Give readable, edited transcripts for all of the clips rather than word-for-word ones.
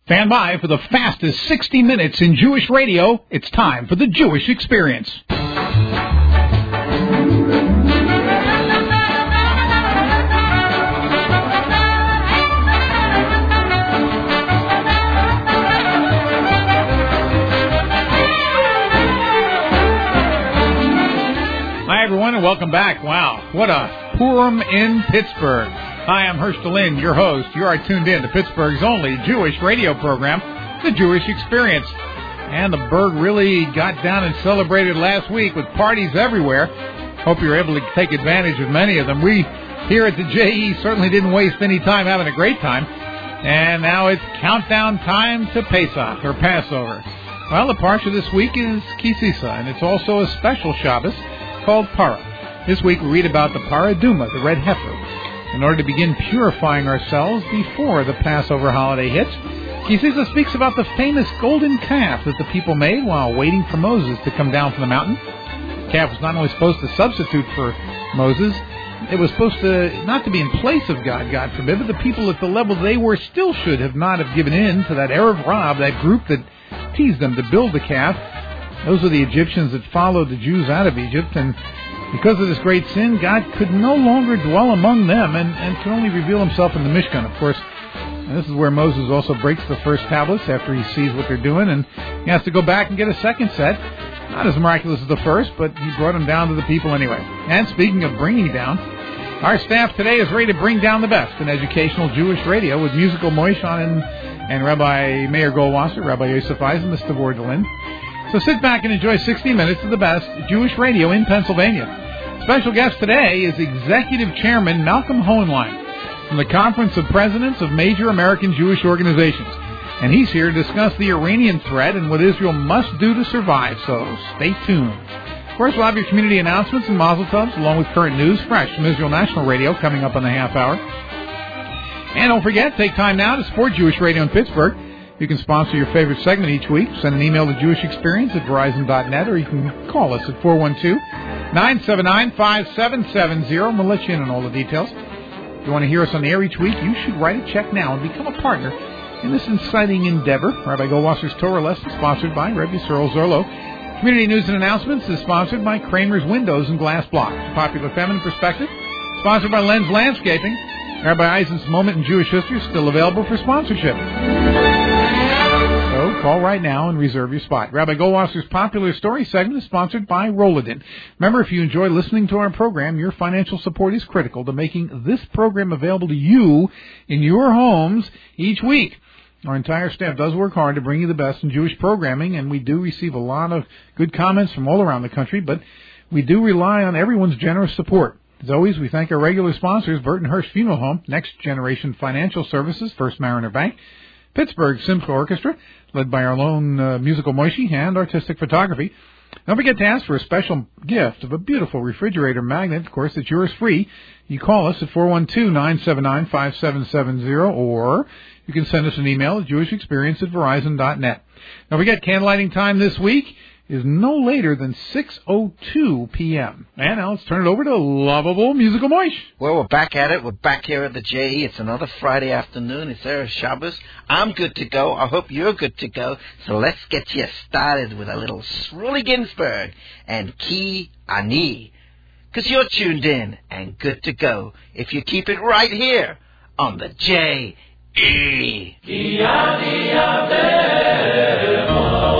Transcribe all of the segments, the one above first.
Stand by for the fastest 60 minutes in Jewish radio. It's time for the Jewish Experience. Hi, everyone, and welcome back. Wow, what a Purim in Pittsburgh. Hi, I'm Hersh Delin, your host. You are tuned in to Pittsburgh's only Jewish radio program, The Jewish Experience. And the Berg really got down and celebrated last week with parties everywhere. Hope you're able to take advantage of many of them. We here at the JE certainly didn't waste any time having a great time. And now it's countdown time to Pesach, or Passover. Well, the parsha this week is Ki Sisa, and it's also a special Shabbos called Parah. This week we read about the Parah Aduma, the red heifer. In order to begin purifying ourselves before the Passover holiday hits, Ki Sisa speaks about the famous golden calf that the people made while waiting for Moses to come down from the mountain. The calf was not only supposed to substitute for Moses, it was supposed to not to be in place of God, God forbid, but the people at the level they were still should have not have given in to that Erev Rav, that group that teased them to build the calf. Those are the Egyptians that followed the Jews out of Egypt, and because of this great sin, God could no longer dwell among them and could only reveal himself in the Mishkan. Of course, and this is where Moses also breaks the first tablets after he sees what they're doing, and he has to go back and get a second set. Not as miraculous as the first, but he brought them down to the people anyway. And speaking of bringing down, our staff today is ready to bring down the best in educational Jewish radio with musical Moishe and Rabbi Meir Goldwasser, Rabbi Yosef Eisen, Mr. Vordelin. So sit back and enjoy 60 minutes of the best Jewish radio in Pennsylvania. Special guest today is Executive Chairman Malcolm Hohenlein from the Conference of Presidents of Major American Jewish Organizations. And he's here to discuss the Iranian threat and what Israel must do to survive, so stay tuned. Of course, we'll have your community announcements and mazel tovs, along with current news fresh from Israel National Radio coming up in the half hour. And don't forget, take time now to support Jewish radio in Pittsburgh. You can sponsor your favorite segment each week. Send an email to jewishexperience@verizon.net, or you can call us at 412-979-5770, and we'll let you in on all the details. If you want to hear us on the air each week, you should write a check now and become a partner in this exciting endeavor. Rabbi Goldwasser's Torah Lesson, sponsored by Rabbi Cyril Zorlo. Community News and Announcements is sponsored by Kramer's Windows and Glass Blocks. Popular Feminine Perspective, sponsored by Lens Landscaping. Rabbi Eisen's Moment in Jewish History is still available for sponsorship. So call right now and reserve your spot. Rabbi Goldwasser's Popular Story segment is sponsored by Rollodin. Remember, if you enjoy listening to our program, your financial support is critical to making this program available to you in your homes each week. Our entire staff does work hard to bring you the best in Jewish programming, and we do receive a lot of good comments from all around the country, but we do rely on everyone's generous support. As always, we thank our regular sponsors, Burton Hirsch Funeral Home, Next Generation Financial Services, First Mariner Bank, Pittsburgh Simcha Orchestra, led by our lone musical Moishi, and Artistic Photography. Don't forget to ask for a special gift of a beautiful refrigerator magnet. Of course, it's yours free. You call us at 412-979-5770, or you can send us an email at jewishexperience@verizon.net. Don't forget, candlelighting time this week is no later than 6:02 p.m. And now let's turn it over to lovable musical Moish. Well, we're back at it. We're back here at the JE. It's another Friday afternoon. It's Erev Shabbos. I'm good to go. I hope you're good to go. So let's get you started with a little Shmuley Ginsburg and Ki Ani. Because you're tuned in and good to go if you keep it right here on the JE. Ki Ani Avecho.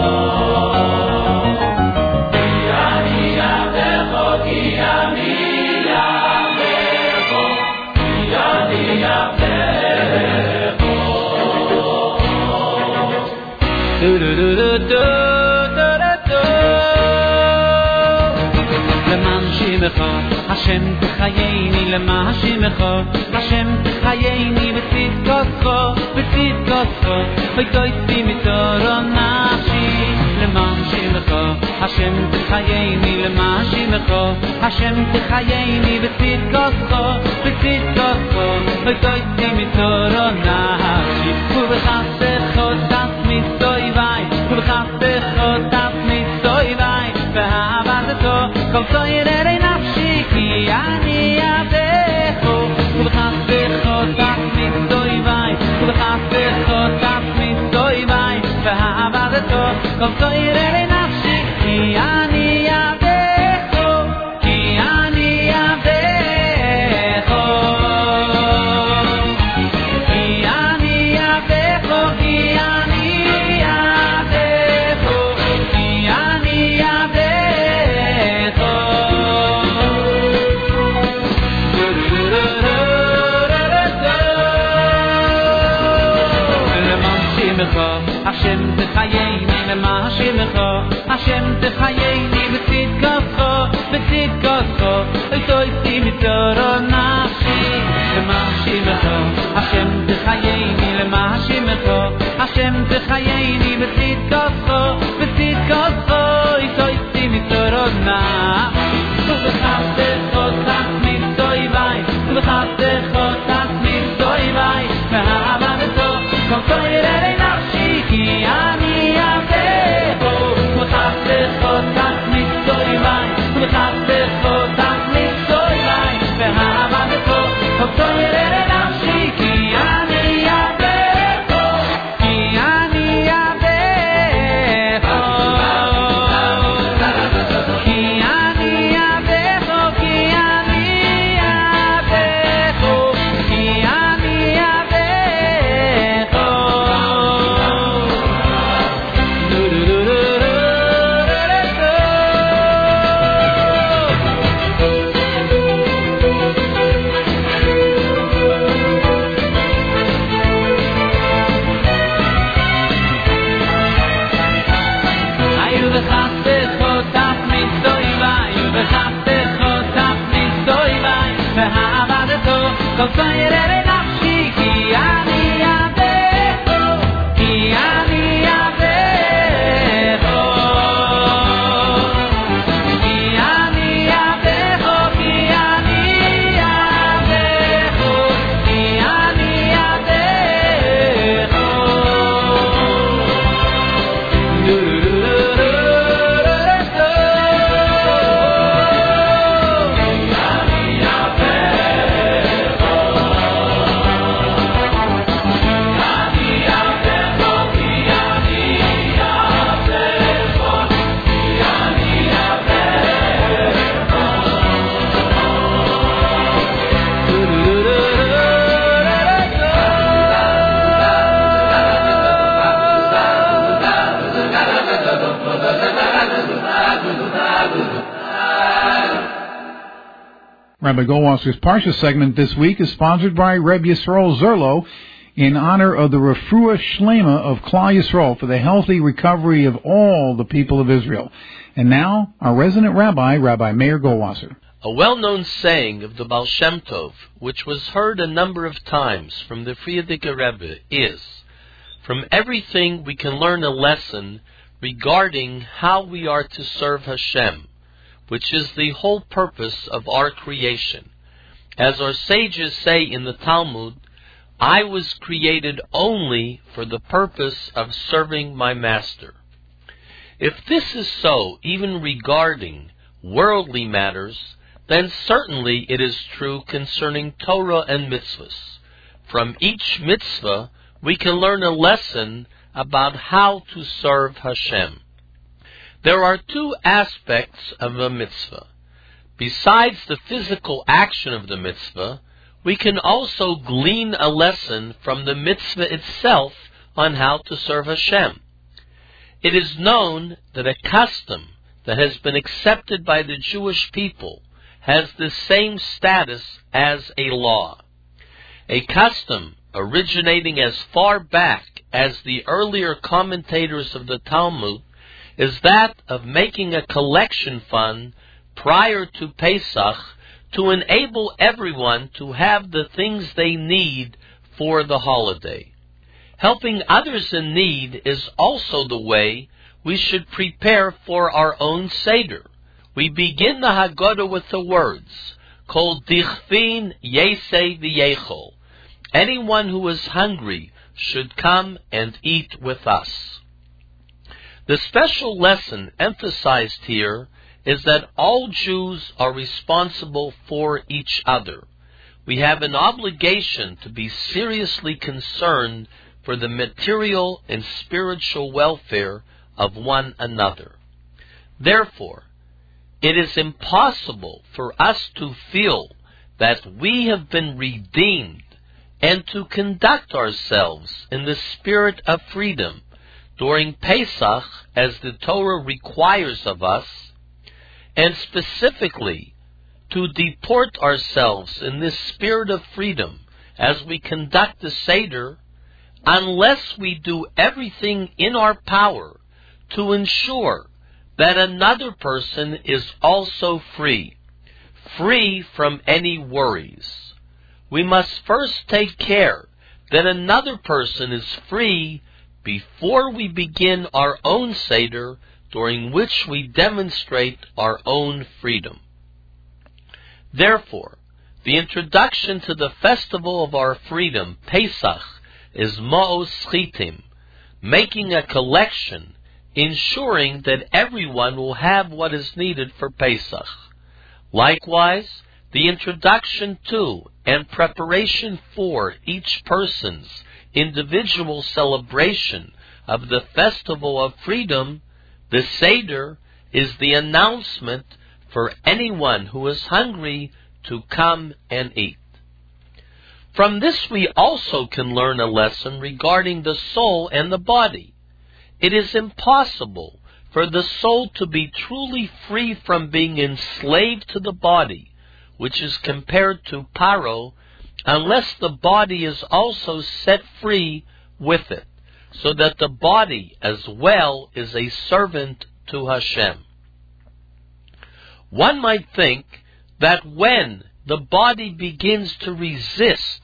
Hashem techayeni lema shimecha Hashem techayeni b'tzidkoscho b'tzidkoscho v'toytzi mitoro nafshi lema shimecha Hashem techayeni lema shimecha Hashem techayeni b'tzidkoscho b'tzidkoscho v'toytzi mitoro nafshi u'b'chasecho tas mitzoivai u'b'chasecho tas mitzoivai v'ha'avateto kol toyerei nafshi ki ani avecho u'b'chasecho tas mitzoivai u'b'chasecho tas mitzoivai ועבדתו כל תוירה לנפשי כי אני עבדך כי אני עבדך כי אני עבדך כי אני עבדך כי אני עבדך למען שמך השם תחייני למען שמך השם תחייני בצדקתך בצדקתך אל תויסי מצורו נפשי למען שמך השם תחייני למען שמך השם תחייני בצדקתך בצדקתך אל תויסי מצורו נפשי ובחסדך תצמיד תויבי ובחסדך תצמיד תויבי ועבדתו כל תוירה לנפשי כי אני עבדך ובחסדך תצמיד תויבי ובחסדך תצמיד תויבי ועבדתו כל תוירה לנפשי כי אני עבדך כי אני עבדך כי אני עבדך כי אני עבדך כי אני עבדך היו בחסדך תצמיד תויבי ובחסדך תצמיד תויבי ועבדתו כל תוירה לנפשי כי אני עבדך כי אני עבדך כי אני עבדך כי אני עבדך כי אני עבדך Rabbi Goldwasser's Parsha segment this week is sponsored by Reb Yisrael Zerlo in honor of the Refuah Shlema of Klal Yisrael for the healthy recovery of all the people of Israel. And now, our resident rabbi, Rabbi Meir Goldwasser. A well-known saying of the Baal Shem Tov, which was heard a number of times from the Frierdiker Rebbe, is, from everything we can learn a lesson regarding how we are to serve Hashem, which is the whole purpose of our creation. As our sages say in the Talmud, I was created only for the purpose of serving my master. If this is so, even regarding worldly matters, then certainly it is true concerning Torah and mitzvahs. From each mitzvah, we can learn a lesson about how to serve Hashem. There are two aspects of a mitzvah. Besides the physical action of the mitzvah, we can also glean a lesson from the mitzvah itself on how to serve Hashem. It is known that a custom that has been accepted by the Jewish people has the same status as a law. A custom originating as far back as the earlier commentators of the Talmud is that of making a collection fund prior to Pesach to enable everyone to have the things they need for the holiday. Helping others in need is also the way we should prepare for our own Seder. We begin the Haggadah with the words, Kol dichfin yesei v'yechol. Anyone who is hungry should come and eat with us. The special lesson emphasized here is that all Jews are responsible for each other. We have an obligation to be seriously concerned for the material and spiritual welfare of one another. Therefore, it is impossible for us to feel that we have been redeemed and to conduct ourselves in the spirit of freedom during Pesach as the Torah requires of us, and specifically to deport ourselves in this spirit of freedom as we conduct the Seder, unless we do everything in our power to ensure that another person is also free from any worries. We must first take care that another person is free before we begin our own Seder, during which we demonstrate our own freedom. Therefore, the introduction to the festival of our freedom, Pesach, is Ma'os Chitim, making a collection, ensuring that everyone will have what is needed for Pesach. Likewise, the introduction to and preparation for each person's individual celebration of the festival of freedom, the Seder, is the announcement for anyone who is hungry to come and eat. From this we also can learn a lesson regarding the soul and the body. It is impossible for the soul to be truly free from being enslaved to the body, which is compared to Paro, unless the body is also set free with it, so that the body as well is a servant to Hashem. One might think that when the body begins to resist,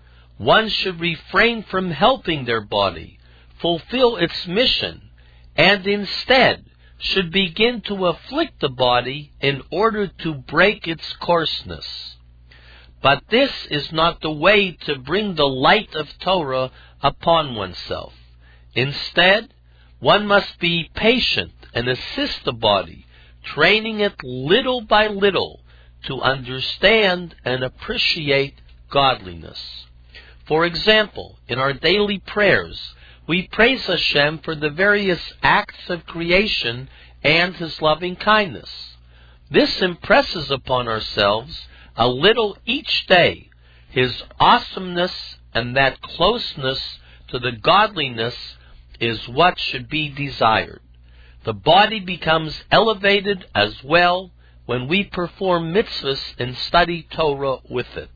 one should refrain from helping their body fulfill its mission, and instead should begin to afflict the body in order to break its coarseness. But this is not the way to bring the light of Torah upon oneself. Instead, one must be patient and assist the body, training it little by little to understand and appreciate godliness. For example, in our daily prayers, we praise Hashem for the various acts of creation and His loving kindness. This impresses upon ourselves a little each day His awesomeness, and that closeness to the godliness is what should be desired. The body becomes elevated as well when we perform mitzvahs and study Torah with it.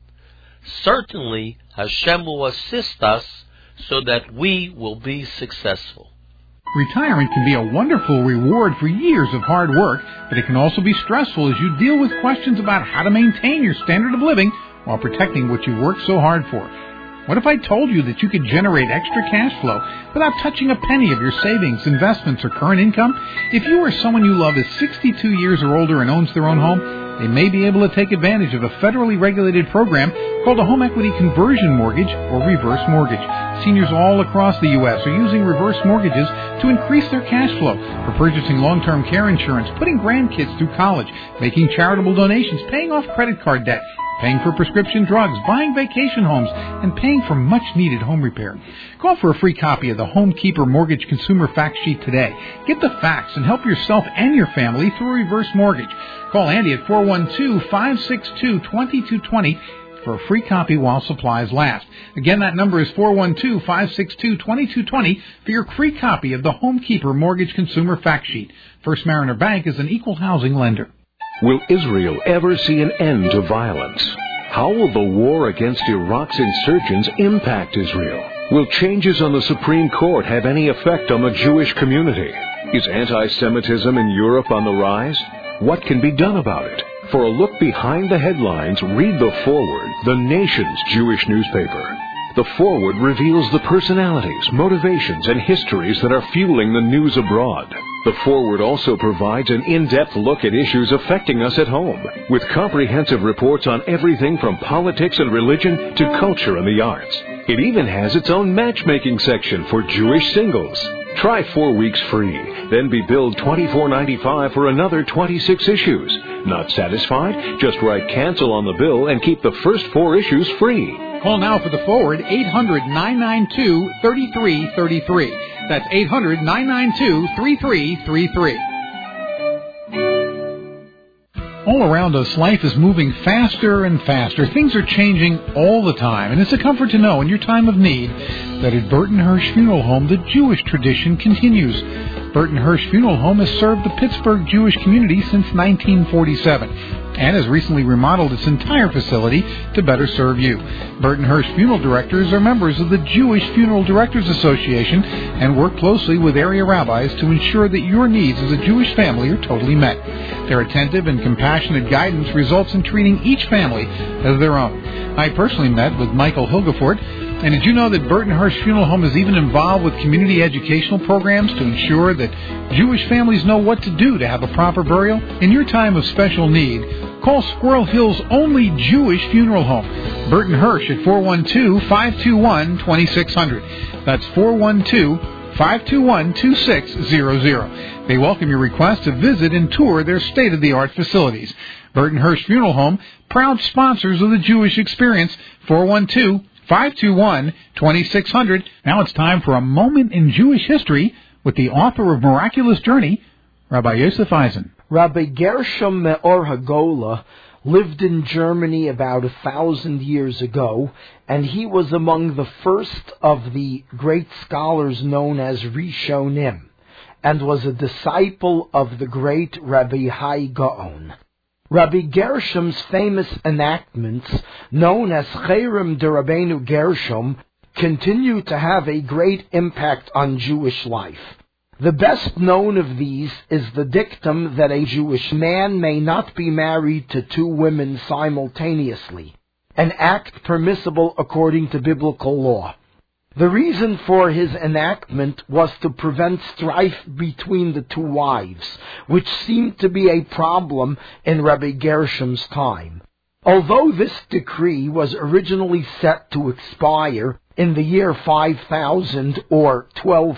Certainly, Hashem will assist us so that we will be successful. Retirement can be a wonderful reward for years of hard work, but it can also be stressful as you deal with questions about how to maintain your standard of living while protecting what you worked so hard for. What if I told you that you could generate extra cash flow without touching a penny of your savings, investments, or current income? If you or someone you love is 62 years or older and owns their own home, they may be able to take advantage of a federally regulated program called a home equity conversion mortgage or reverse mortgage. Seniors all across the U.S. are using reverse mortgages to increase their cash flow for purchasing long-term care insurance, putting grandkids through college, making charitable donations, paying off credit card debt, paying for prescription drugs, buying vacation homes, and paying for much-needed home repair. Call for a free copy of the Homekeeper Mortgage Consumer Fact Sheet today. Get the facts and help yourself and your family through a reverse mortgage. Call Andy at 412-562-2220 for a free copy while supplies last. Again, that number is 412-562-2220 for your free copy of the Homekeeper Mortgage Consumer Fact Sheet. First Mariner Bank is an equal housing lender. Will Israel ever see an end to violence? How will the war against Iraq's insurgents impact Israel? Will changes on the Supreme Court have any effect on the Jewish community? Is anti-Semitism in Europe on the rise? What can be done about it? For a look behind the headlines, read The Forward, the nation's Jewish newspaper. The Forward reveals the personalities, motivations, and histories that are fueling the news abroad. The Forward also provides an in-depth look at issues affecting us at home, with comprehensive reports on everything from politics and religion to culture and the arts. It even has its own matchmaking section for Jewish singles. Try 4 weeks free, then be billed $24.95 for another 26 issues. Not satisfied? Just write cancel on the bill and keep the first 4 issues free. Call now for the forward, 800-992-3333. That's 800-992-3333. All around us, life is moving faster and faster. Things are changing all the time, and it's a comfort to know in your time of need that at Burton Hirsch Funeral Home, the Jewish tradition continues. Burton Hirsch Funeral Home has served the Pittsburgh Jewish community since 1947 and has recently remodeled its entire facility to better serve you. Burton Hirsch Funeral Directors are members of the Jewish Funeral Directors Association and work closely with area rabbis to ensure that your needs as a Jewish family are totally met. Their attentive and compassionate guidance results in treating each family as their own. I personally met with Michael Hilgefort. And did you know that Burton Hirsch Funeral Home is even involved with community educational programs to ensure that Jewish families know what to do to have a proper burial? In your time of special need, call Squirrel Hill's only Jewish funeral home, Burton Hirsch, at 412-521-2600. That's 412-521-2600. They welcome your request to visit and tour their state-of-the-art facilities. Burton Hirsch Funeral Home, proud sponsors of the Jewish Experience, 412-521-2600. Now it's time for a moment in Jewish history with the author of Miraculous Journey, Rabbi Yosef Eisen. Rabbi Gershom Meor Hagola lived in Germany about 1,000 years ago, and he was among the first of the great scholars known as Rishonim, and was a disciple of the great Rabbi Hai Gaon. Rabbi Gershom's famous enactments, known as Cherem de Rabbeinu Gershom, continue to have a great impact on Jewish life. The best known of these is the dictum that a Jewish man may not be married to 2 women simultaneously, an act permissible according to biblical law. The reason for his enactment was to prevent strife between the 2 wives, which seemed to be a problem in Rabbi Gershom's time. Although this decree was originally set to expire in the year 5000 or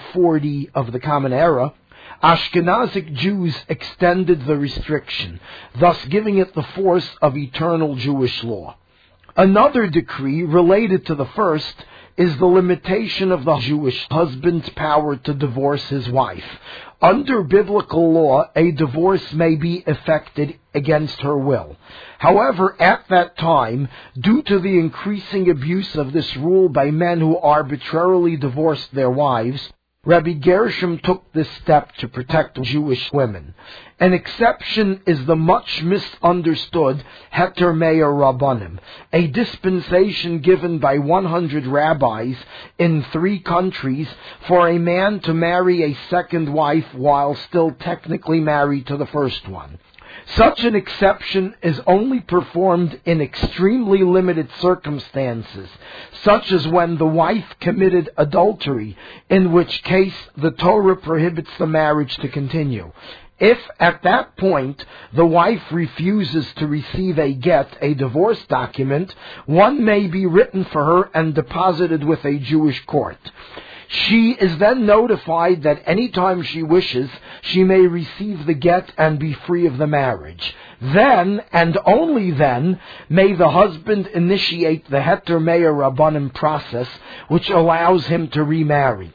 1240 of the Common Era, Ashkenazic Jews extended the restriction, thus giving it the force of eternal Jewish law. Another decree related to the first is the limitation of the Jewish husband's power to divorce his wife. Under biblical law, a divorce may be effected against her will. However, at that time, due to the increasing abuse of this rule by men who arbitrarily divorced their wives, Rabbi Gershom took this step to protect Jewish women. An exception is the much misunderstood Heter Meir Rabbanim, a dispensation given by 100 rabbis in 3 countries for a man to marry a second wife while still technically married to the first one. Such an exception is only performed in extremely limited circumstances, such as when the wife committed adultery, in which case the Torah prohibits the marriage to continue. If, at that point, the wife refuses to receive a get, a divorce document, one may be written for her and deposited with a Jewish court. She is then notified that any time she wishes, she may receive the get and be free of the marriage. Then, and only then, may the husband initiate the Heter Meir Rabbanim process, which allows him to remarry.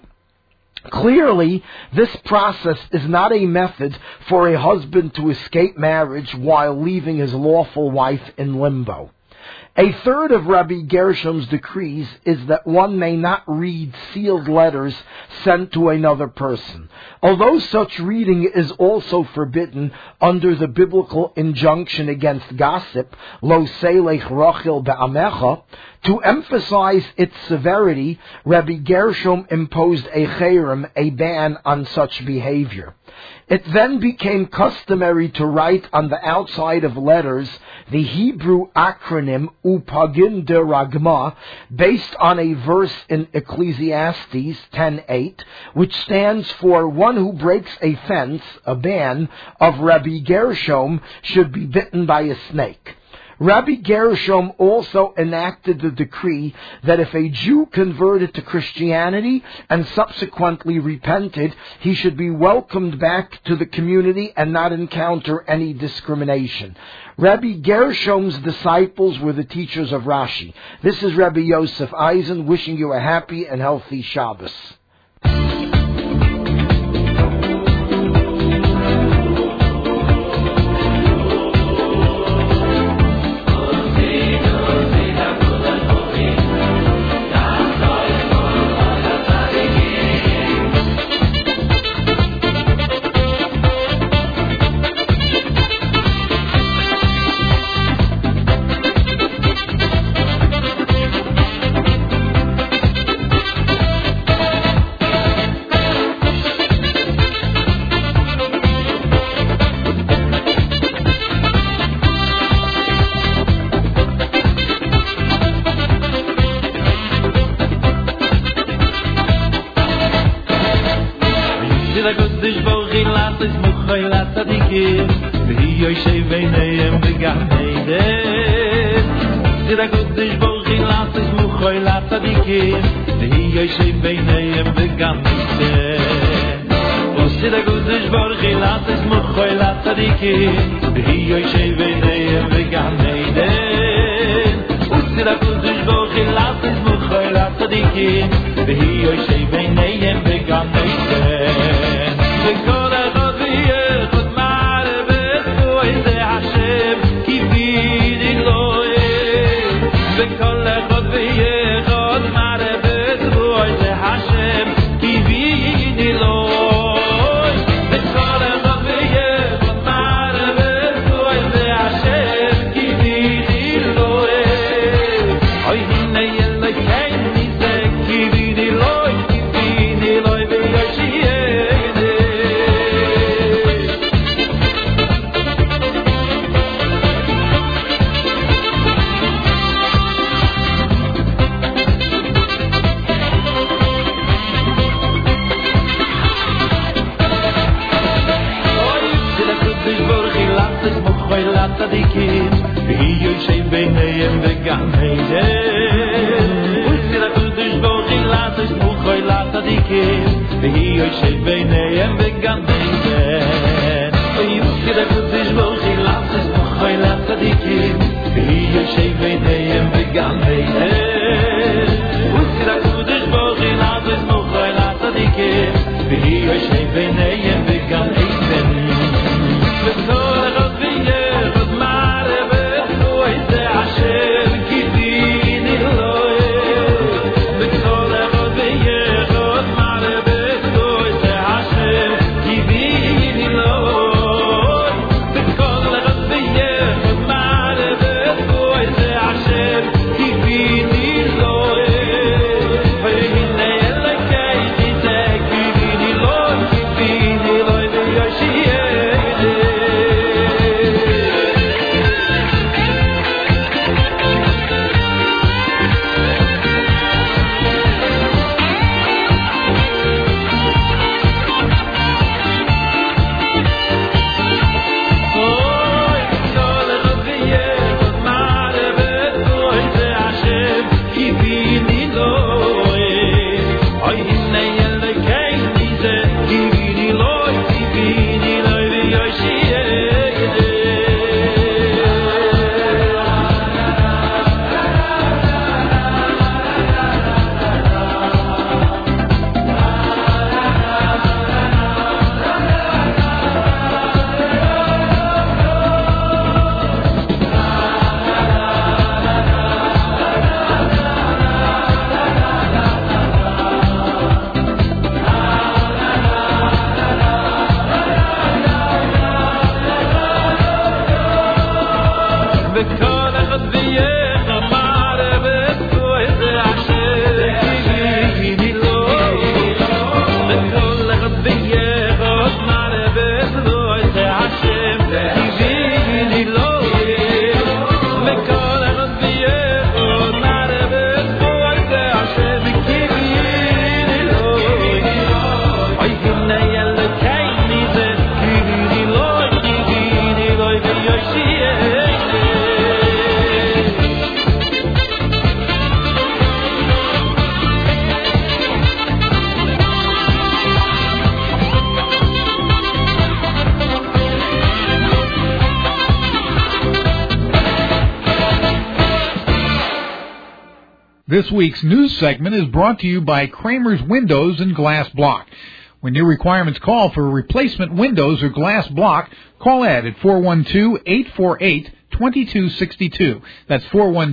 Clearly, this process is not a method for a husband to escape marriage while leaving his lawful wife in limbo. A third of Rabbi Gershom's decrees is that one may not read sealed letters sent to another person. Although such reading is also forbidden under the biblical injunction against gossip, lo selech rochil be'amecha, to emphasize its severity, Rabbi Gershom imposed a cherem, a ban on such behavior. It then became customary to write on the outside of letters the Hebrew acronym Upagin de Ragma, based on a verse in Ecclesiastes 10:8, which stands for one who breaks a fence, a ban, of Rabbi Gershom should be bitten by a snake. Rabbi Gershom also enacted the decree that if a Jew converted to Christianity and subsequently repented, he should be welcomed back to the community and not encounter any discrimination. Rabbi Gershom's disciples were the teachers of Rashi. This is Rabbi Yosef Eisen wishing you a happy and healthy Shabbos. Be This week's news segment is brought to you by Kramer's Windows and Glass Block. When new requirements call for replacement windows or glass block, call Ed at 412-848-2262. That's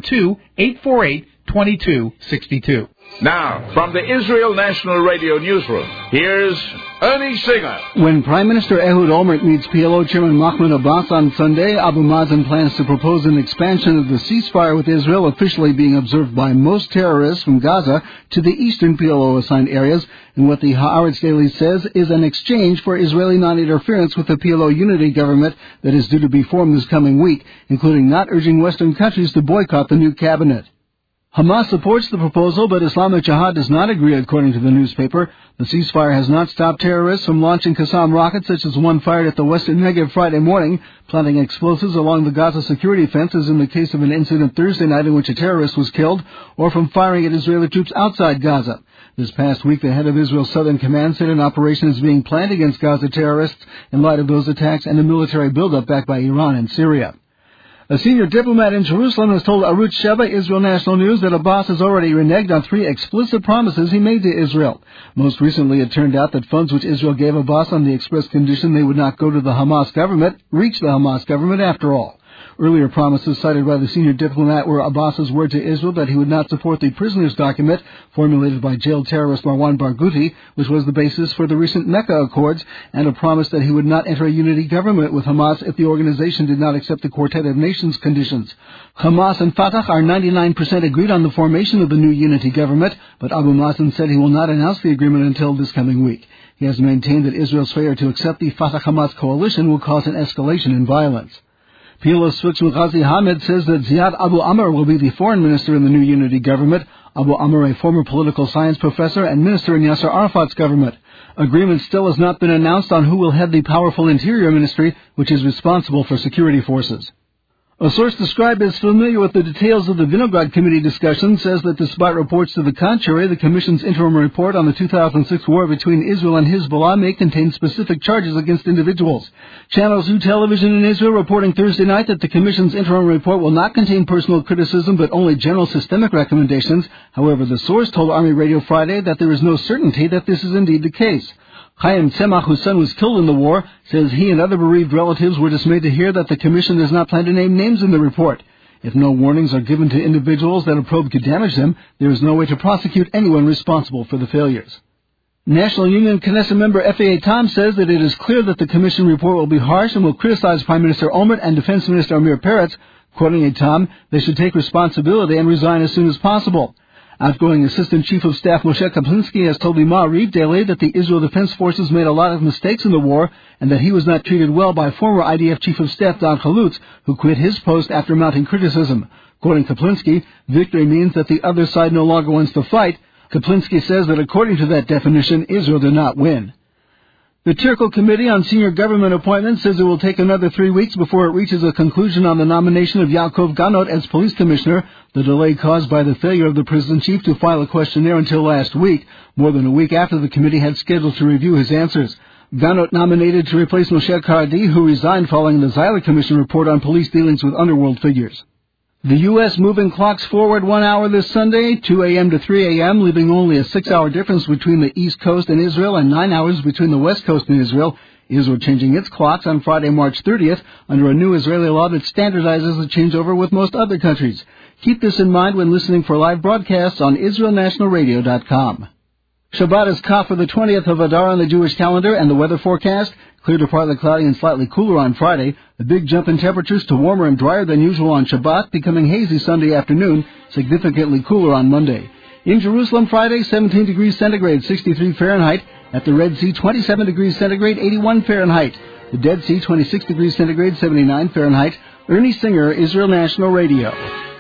412-848-2262. Now, from the Israel National Radio Newsroom, here's Ernie Singer. When Prime Minister Ehud Olmert meets PLO Chairman Mahmoud Abbas on Sunday, Abu Mazen plans to propose an expansion of the ceasefire with Israel officially being observed by most terrorists from Gaza to the eastern PLO-assigned areas, and what the Haaretz Daily says is an exchange for Israeli non-interference with the PLO unity government that is due to be formed this coming week, including not urging Western countries to boycott the new cabinet. Hamas supports the proposal, but Islamic Jihad does not agree, according to the newspaper. The ceasefire has not stopped terrorists from launching Qassam rockets, such as one fired at the Western Negev Friday morning, planting explosives along the Gaza security fence, as in the case of an incident Thursday night in which a terrorist was killed, or from firing at Israeli troops outside Gaza. This past week, the head of Israel's Southern Command said an operation is being planned against Gaza terrorists in light of those attacks and a military buildup backed by Iran and Syria. A senior diplomat in Jerusalem has told Arutz Sheva, Israel National News, that Abbas has already reneged on 3 explicit promises he made to Israel. Most recently, it turned out that funds which Israel gave Abbas on the express condition they would not go to the Hamas government reached the Hamas government after all. Earlier promises cited by the senior diplomat were Abbas's word to Israel that he would not support the prisoners document formulated by jailed terrorist Marwan Barghouti, which was the basis for the recent Mecca Accords, and a promise that he would not enter a unity government with Hamas if the organization did not accept the Quartet of Nations conditions. Hamas and Fatah are 99% agreed on the formation of the new unity government, but Abu Mazen said he will not announce the agreement until this coming week. He has maintained that Israel's failure to accept the Fatah-Hamas coalition will cause an escalation in violence. PLO spokesman Ghazi Hamid says that Ziad Abu Amr will be the foreign minister in the new unity government. Abu Amr, a former political science professor and minister in Yasser Arafat's government. Agreement still has not been announced on who will head the powerful Interior Ministry, which is responsible for security forces. A source described as familiar with the details of the Vinograd Committee discussion says that despite reports to the contrary, the Commission's interim report on the 2006 war between Israel and Hezbollah may contain specific charges against individuals. Channel 2 television in Israel reporting Thursday night that the Commission's interim report will not contain personal criticism but only general systemic recommendations. However, the source told Army Radio Friday that there is no certainty that this is indeed the case. Chaim Tzemach, whose son was killed in the war, says he and other bereaved relatives were dismayed to hear that the Commission does not plan to name names in the report. If no warnings are given to individuals that a probe could damage them, there is no way to prosecute anyone responsible for the failures. National Union Knesset member F.A.A. Tom says that it is clear that the Commission report will be harsh and will criticize Prime Minister Olmert and Defense Minister Amir Peretz. Quoting a Tom, they should take responsibility and resign as soon as possible. Outgoing Assistant Chief of Staff Moshe Kaplinsky has told the Ma'ariv Daily that the Israel Defense Forces made a lot of mistakes in the war and that he was not treated well by former IDF Chief of Staff Don Chalutz, who quit his post after mounting criticism. Quoting Kaplinsky, victory means that the other side no longer wants to fight. Kaplinsky says that according to that definition, Israel did not win. The Turco Committee on Senior Government Appointments says it will take another 3 weeks before it reaches a conclusion on the nomination of Yaakov Ganot as police commissioner, the delay caused by the failure of the prison chief to file a questionnaire until last week, more than a week after the committee had scheduled to review his answers. Ganot nominated to replace Moshe Kardi, who resigned following the Zeiler Commission report on police dealings with underworld figures. The U.S. moving clocks forward 1 hour this Sunday, 2 a.m. to 3 a.m., leaving only a 6-hour difference between the East Coast and Israel and 9 hours between the West Coast and Israel. Israel changing its clocks on Friday, March 30th, under a new Israeli law that standardizes the changeover with most other countries. Keep this in mind when listening for live broadcasts on IsraelNationalRadio.com. Shabbat is Kaf for the 20th of Adar on the Jewish calendar, and the weather forecast: clear to partly cloudy and slightly cooler on Friday. A big jump in temperatures to warmer and drier than usual on Shabbat, becoming hazy Sunday afternoon, significantly cooler on Monday. In Jerusalem, Friday, 17 degrees centigrade, 63 Fahrenheit. At the Red Sea, 27 degrees centigrade, 81 Fahrenheit. The Dead Sea, 26 degrees centigrade, 79 Fahrenheit. Ernie Singer, Israel National Radio.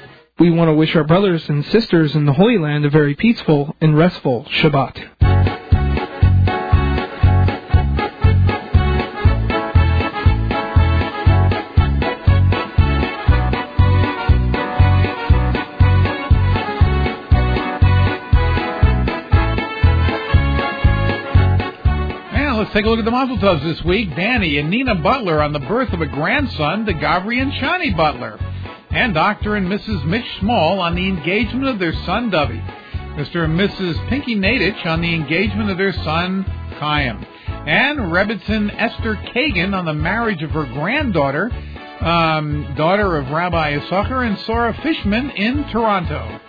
We want to wish our brothers and sisters in the Holy Land a very peaceful and restful Shabbat. Let's take a look at the Mazel Tovs this week. Danny and Nina Butler on the birth of a grandson to Gavri and Shani Butler. and Dr. and Mrs. Mitch Small on the engagement of their son, Dubby. Mr. and Mrs. Pinky Nadich on the engagement of their son, Chaim. And Rebbitzin Esther Kagan on the marriage of her granddaughter, daughter of Rabbi Yisachar and Sora Fishman in Toronto.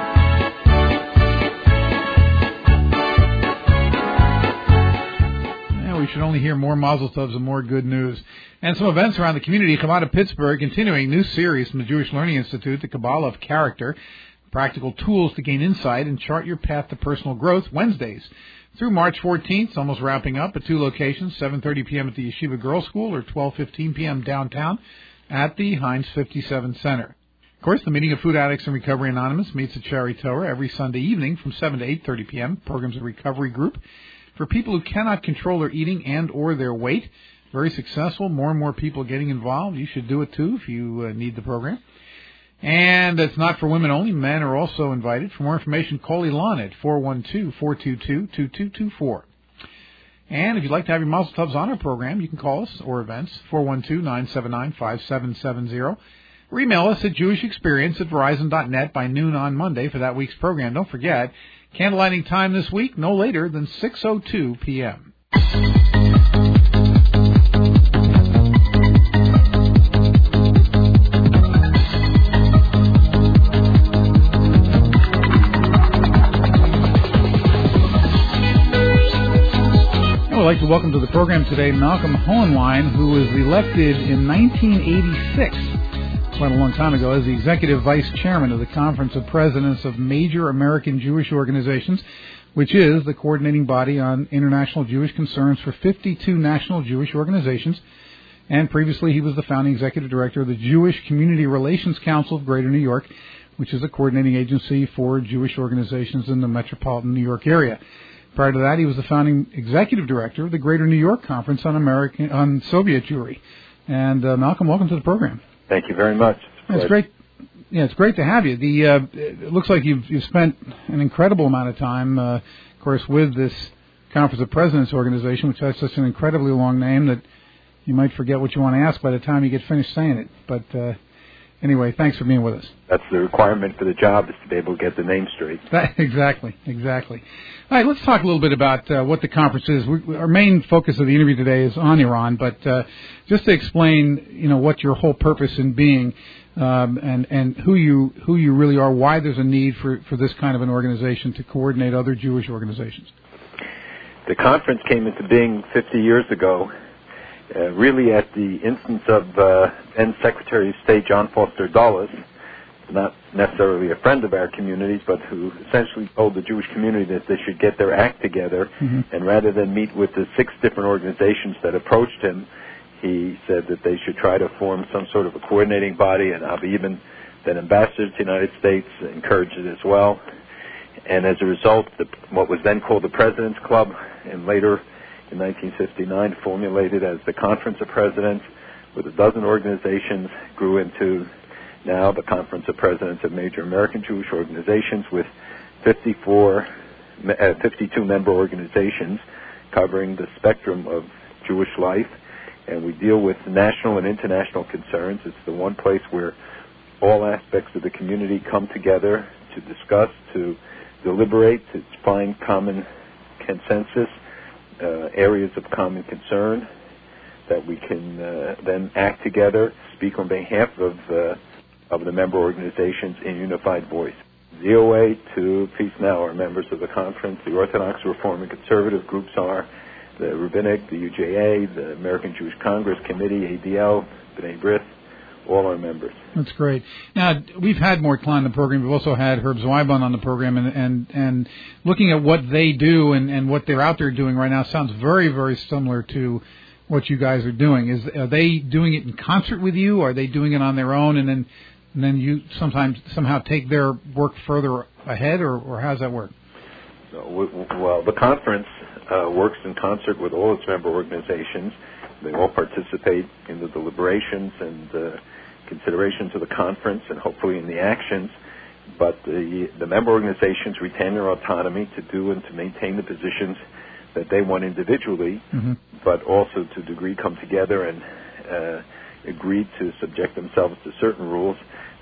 We should only hear more mazel tovs and more good news. And some events around the community come out of Pittsburgh, continuing new series from the Jewish Learning Institute, the Kabbalah of Character, practical tools to gain insight and chart your path to personal growth, Wednesdays through March 14th, almost wrapping up at 2 locations, 7:30 p.m. at the Yeshiva Girls School or 12:15 p.m. downtown at the Heinz 57 Center. Of course, the Meeting of Food Addicts and Recovery Anonymous meets at Cherry Torah every Sunday evening from 7 to 8:30 p.m. Programs a recovery group for people who cannot control their eating and or their weight. Very successful. More and more people getting involved. You should do it, too, if you need the program. And it's not for women only. Men are also invited. For more information, call Ilan at 412-422-2224. And if you'd like to have your mazel tovs on our program, you can call us or events, 412-979-5770. Or email us at jewishexperience@verizon.net by noon on Monday for that week's program. Don't forget, candlelighting time this week, no later than 6:02 p.m. I'd like to welcome to the program today Malcolm Hohenwein, who was elected in 1986. Quite a long time ago, as the Executive Vice Chairman of the Conference of Presidents of Major American Jewish Organizations, which is the coordinating body on international Jewish concerns for 52 national Jewish organizations. And previously, he was the founding Executive Director of the Jewish Community Relations Council of Greater New York, which is a coordinating agency for Jewish organizations in the metropolitan New York area. Prior to that, he was the founding Executive Director of the Greater New York Conference on Soviet Jewry. And Malcolm, welcome to the program. Thank you very much. It's great. Yeah, it's great to have you. It looks like you've spent an incredible amount of time, of course, with this Conference of Presidents organization, which has such an incredibly long name that you might forget what you want to ask by the time you get finished saying it. But anyway, thanks for being with us. That's the requirement for the job, is to be able to get the name straight. Exactly. All right, let's talk a little bit about what the conference is. Our main focus of the interview today is on Iran, but just to explain, what your whole purpose in being and who you really are, why there's a need for this kind of an organization to coordinate other Jewish organizations. The conference came into being 50 years ago, really at the instance of then Secretary of State John Foster Dulles, not necessarily a friend of our communities, but who essentially told the Jewish community that they should get their act together, and rather than meet with the 6 different organizations that approached him, he said that they should try to form some sort of a coordinating body, and Avi Eben, then ambassador to the United States, encouraged it as well. And as a result, what was then called the President's Club, and later in 1959 formulated as the Conference of Presidents, with a dozen organizations, grew into now the Conference of Presidents of Major American Jewish Organizations, with 52 member organizations covering the spectrum of Jewish life. And we deal with national and international concerns. It's the one place where all aspects of the community come together to discuss, to deliberate, to find common consensus, areas of common concern that we can then act together, speak on behalf of the member organizations in unified voice. ZOA to Peace Now are members of the conference. The Orthodox, Reform, and Conservative groups are the Rabbinic, the UJA, the American Jewish Congress Committee, ADL, B'nai B'rith, all our members. That's great. Now, we've had Mort Klein on the program. We've also had Herb Zweibon on the program, and looking at what they do and what they're out there doing right now sounds very, very similar to what you guys are doing. Are they doing it in concert with you? Are they doing it on their own, and then you somehow take their work further ahead, or how does that work? Well, the conference works in concert with all its member organizations. They all participate in the deliberations and considerations of the conference, and hopefully in the actions. But the member organizations retain their autonomy to do and to maintain the positions that they want individually, but also to a degree come together and agree to subject themselves to certain rules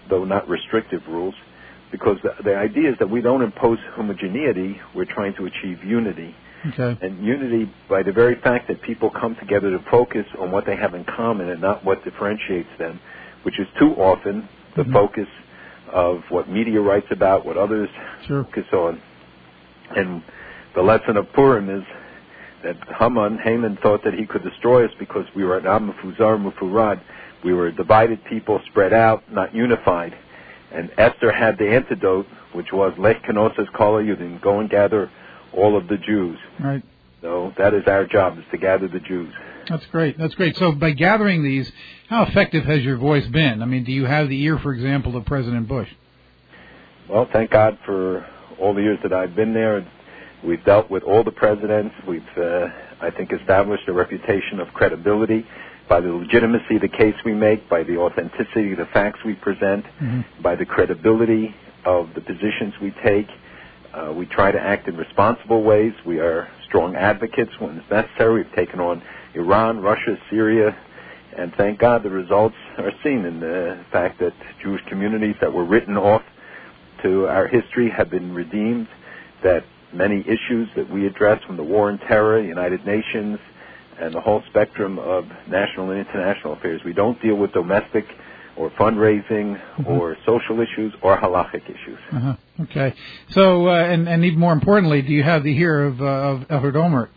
though not restrictive rules, because the idea is that we don't impose homogeneity, we're trying to achieve unity. Okay. And unity, by the very fact that people come together to focus on what they have in common and not what differentiates them, which is too often the focus of what media writes about, what others focus on. And the lesson of Purim is that Haman thought that he could destroy us because we were an Am Mufuzar Mufurad. We were a divided people, spread out, not unified. And Esther had the antidote, which was Lech Kenosas Kol Yudin, go and gather all of the Jews. Right. So that is our job, is to gather the Jews. That's great. That's great. So by gathering these, how effective has your voice been? I mean, do you have the ear, for example, of President Bush? Well, thank God for all the years that I've been there. We've dealt with all the presidents. We've, I think, established a reputation of credibility by the legitimacy of the case we make, by the authenticity of the facts we present, by the credibility of the positions we take. We try to act in responsible ways. We are strong advocates when it's necessary. We've taken on Iran, Russia, Syria, and thank God the results are seen in the fact that Jewish communities that were written off to our history have been redeemed, that many issues that we address, from the war on terror, the United Nations, and the whole spectrum of national and international affairs. We don't deal with domestic or fundraising or social issues or halachic issues. Okay. So, and even more importantly, do you have the ear of Ehud Olmert?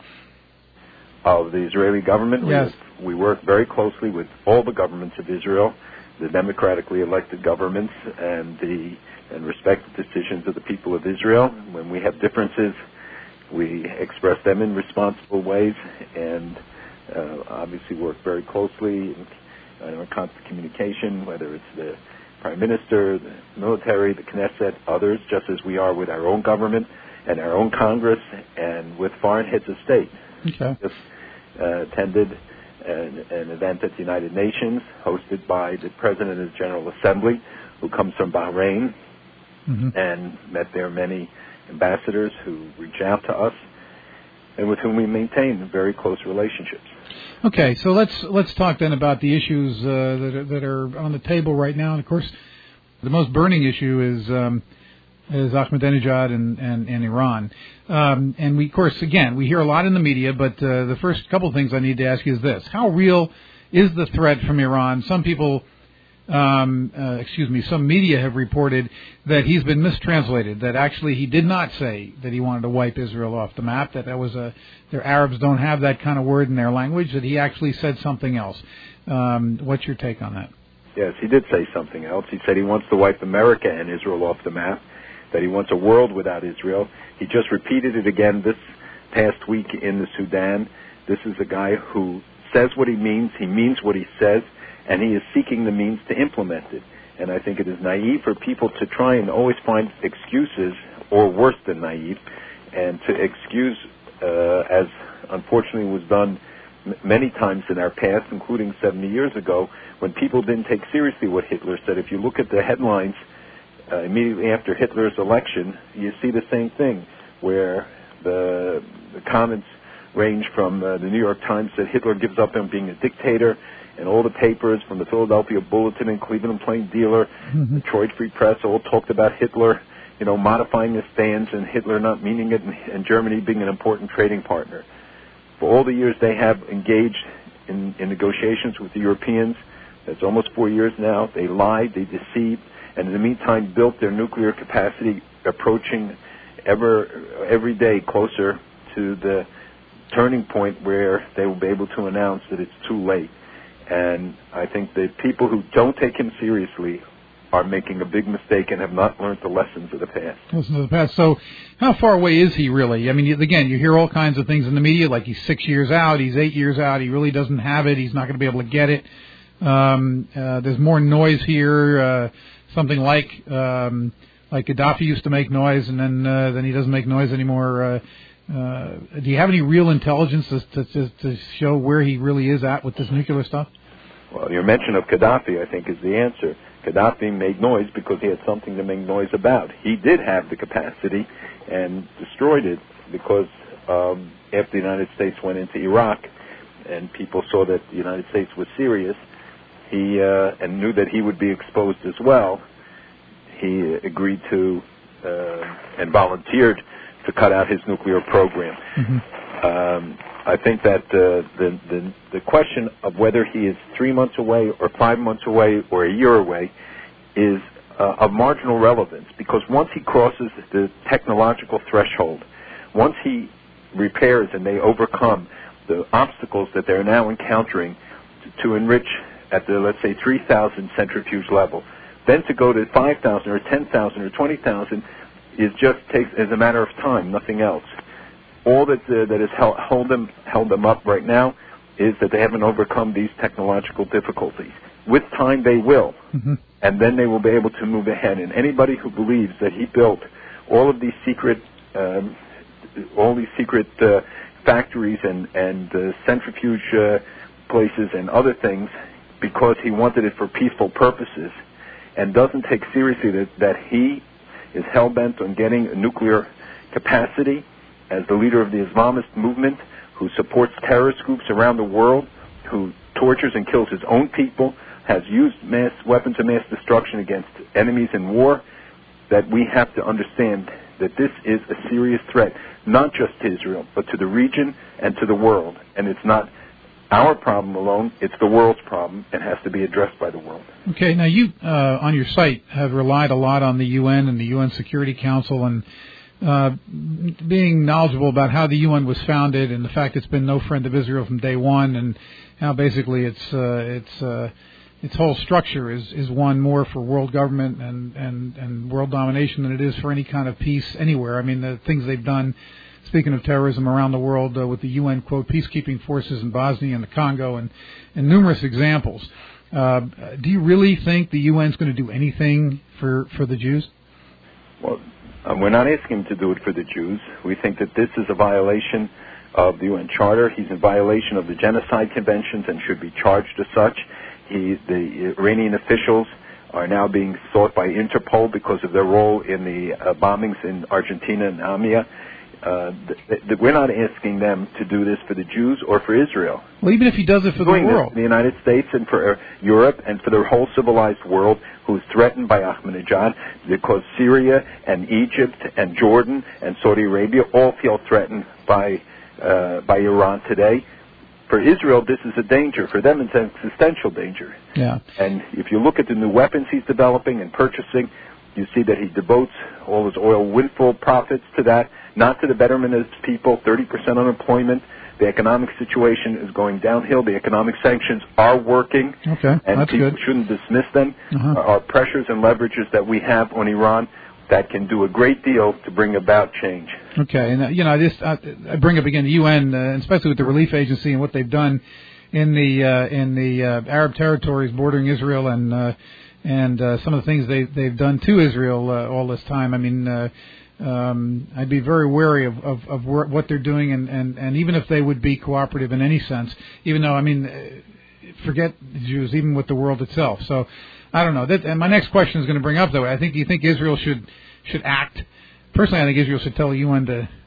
Of the Israeli government? Yes. We work very closely with all the governments of Israel, the democratically elected governments, and respect the decisions of the people of Israel. When we have differences, we express them in responsible ways, and obviously work very closely in constant communication, whether it's the Prime Minister, the military, the Knesset, others, just as we are with our own government and our own Congress and with foreign heads of state. Okay. Just attended an event at the United Nations hosted by the President of the General Assembly, who comes from Bahrain, and met there many ambassadors who reach out to us and with whom we maintain very close relationships. Okay, so let's talk then about the issues that are on the table right now. And of course, the most burning issue is Ahmadinejad and Iran. And we, of course, again, we hear a lot in the media, but the first couple of things I need to ask you is this: how real is the threat from Iran? Some people, some media have reported that he's been mistranslated, that actually he did not say that he wanted to wipe Israel off the map, that was their Arabs don't have that kind of word in their language, that he actually said something else. What's your take on that? Yes, he did say something else. He said he wants to wipe America and Israel off the map, that he wants a world without Israel. He just repeated it again this past week in the Sudan. This is a guy who says what he means what he says, and he is seeking the means to implement it. And I think it is naive for people to try and always find excuses, or worse than naive, and to excuse, as unfortunately was done many times in our past, including 70 years ago, when people didn't take seriously what Hitler said. If you look at the headlines immediately after Hitler's election, you see the same thing, where the comments range from the New York Times that Hitler gives up on being a dictator, and all the papers from the Philadelphia Bulletin and Cleveland Plain Dealer, the Detroit Free Press, all talked about Hitler, modifying his stance and Hitler not meaning it, and Germany being an important trading partner. For all the years they have engaged in negotiations with the Europeans, that's almost 4 years now, they lied, they deceived, and in the meantime built their nuclear capacity, approaching every day closer to the turning point where they will be able to announce that it's too late. And I think the people who don't take him seriously are making a big mistake and have not learned the lessons of the past. Lessons of the past. So how far away is he really? I mean, again, you hear all kinds of things in the media, like he's 6 years out, he's 8 years out, he really doesn't have it, he's not going to be able to get it. There's more noise here, something like Gaddafi used to make noise, and then he doesn't make noise anymore. Do you have any real intelligence to show where he really is at with this nuclear stuff? Well, your mention of Gaddafi, I think, is the answer. Gaddafi made noise because he had something to make noise about. He did have the capacity and destroyed it because after the United States went into Iraq and people saw that the United States was serious, he and knew that he would be exposed as well, he agreed to and volunteered to cut out his nuclear program. I think that the question of whether he is 3 months away or 5 months away or a year away is of marginal relevance, because once he crosses the technological threshold, once he repairs and they overcome the obstacles that they're now encountering to enrich at the, let's say, 3,000 centrifuge level, then to go to 5,000 or 10,000 or 20,000 is a matter of time, nothing else. All that has held them up right now is that they haven't overcome these technological difficulties. With time, they will, and then they will be able to move ahead. And anybody who believes that he built all these secret factories and centrifuge places and other things because he wanted it for peaceful purposes, and doesn't take seriously that he is hell-bent on getting a nuclear capacity as the leader of the Islamist movement, who supports terrorist groups around the world, who tortures and kills his own people, has used weapons of mass destruction against enemies in war, that we have to understand that this is a serious threat, not just to Israel, but to the region and to the world. And it's not our problem alone, it's the world's problem, and has to be addressed by the world. Okay, now you, on your site, have relied a lot on the UN and the UN Security Council, and being knowledgeable about how the UN was founded and the fact it's been no friend of Israel from day one, and how basically its whole structure is one more for world government and world domination than it is for any kind of peace anywhere. I mean, the things they've done, speaking of terrorism around the world, with the UN, quote, peacekeeping forces in Bosnia and the Congo, and numerous examples. Do you really think the UN is going to do anything for the Jews? Well, we're not asking him to do it for the Jews. We think that this is a violation of the UN Charter. He's in violation of the Genocide Conventions and should be charged as such. The Iranian officials are now being sought by Interpol because of their role in the bombings in Argentina and Amia. We're not asking them to do this for the Jews or for Israel. Well, even if he does it for the world. The United States and for Europe and for the whole civilized world, who's threatened by Ahmadinejad, because Syria and Egypt and Jordan and Saudi Arabia all feel threatened by Iran today. For Israel, this is a danger. For them, it's an existential danger. Yeah. And if you look at the new weapons he's developing and purchasing, you see that he devotes all his oil windfall profits to that, not to the betterment of his people. 30% unemployment. The economic situation is going downhill. The economic sanctions are working. Okay, and that's people good. shouldn't dismiss them. Are pressures and leverages that we have on Iran that can do a great deal to bring about change. Okay, and I bring up again the UN, especially with the relief agency and what they've done in the Arab territories bordering Israel, and some of the things they've done to Israel all this time. I mean, I'd be very wary of what they're doing, and even if they would be cooperative in any sense, even though, I mean, forget the Jews, even with the world itself. So I don't know. And my next question is going to bring up, though, do you think Israel should act? Personally, I think Israel should tell the UN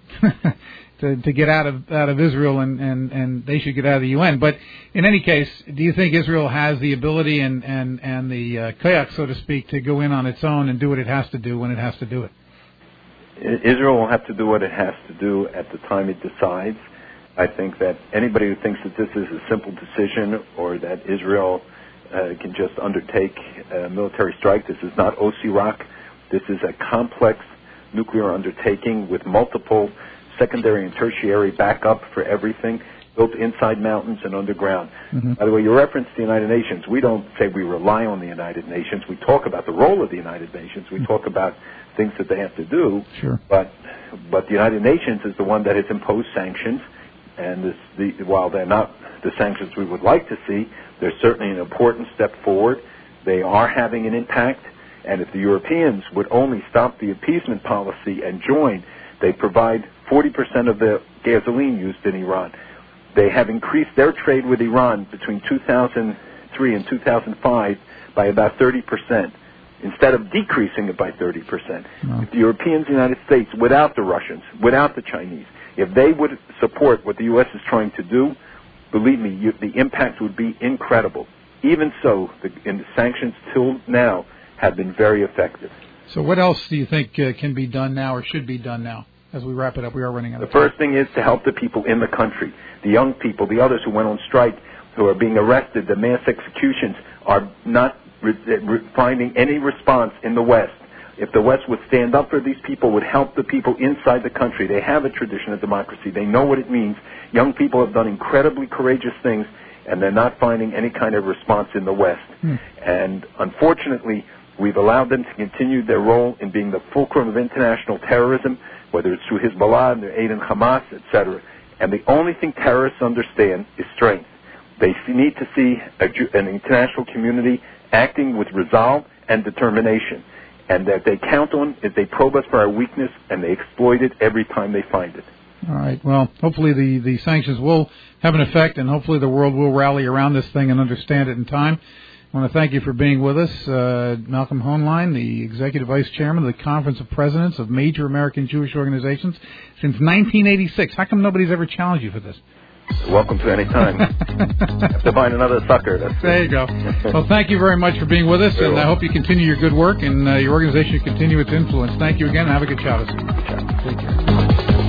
to get out of Israel, and they should get out of the UN. But in any case, do you think Israel has the ability and the kayak, so to speak, to go in on its own and do what it has to do when it has to do it? Israel will have to do what it has to do at the time it decides. I think that anybody who thinks that this is a simple decision or that Israel can just undertake a military strike, this is not Osirak. This is a complex nuclear undertaking with multiple secondary and tertiary backup for everything, built inside mountains and underground. By the way, you referenced the United Nations. We don't say we rely on the United Nations. We talk about the role of the United Nations. We talk about things that they have to do. Sure. But the United Nations is the one that has imposed sanctions, and while they're not the sanctions we would like to see, they're certainly an important step forward. They are having an impact, and if the Europeans would only stop the appeasement policy and join, they provide 40% of the gasoline used in Iran. They have increased their trade with Iran between 2003 and 2005 by about 30%, instead of decreasing it by 30%. No. If the Europeans, the United States, without the Russians, without the Chinese, if they would support what the U.S. is trying to do, believe me, the impact would be incredible. Even so, the sanctions till now have been very effective. So what else do you think can be done now or should be done now? As we wrap it up, we are running out of time. time. The first thing is to help the people in the country, the young people, the others who went on strike, who are being arrested, the mass executions are not finding any response in the West. If the West would stand up for these people, would help the people inside the country. They have a tradition of democracy. They know what it means. Young people have done incredibly courageous things, and they're not finding any kind of response in the West. And unfortunately, we've allowed them to continue their role in being the fulcrum of international terrorism, whether it's through Hezbollah and their aid in Hamas, etc. And the only thing terrorists understand is strength. They need to see an international community acting with resolve and determination. And that they count on is they probe us for our weakness, and they exploit it every time they find it. All right. Well, hopefully the sanctions will have an effect, and hopefully the world will rally around this thing and understand it in time. I want to thank you for being with us. Malcolm Hoenlein, the Executive Vice Chairman of the Conference of Presidents of Major American Jewish Organizations since 1986. How come nobody's ever challenged you for this? Welcome to any time. Have to find another sucker. There you go. Well, thank you very much for being with us, and I hope you continue your good work and your organization continue its influence. Thank you again, and have a good Shabbos. Take care.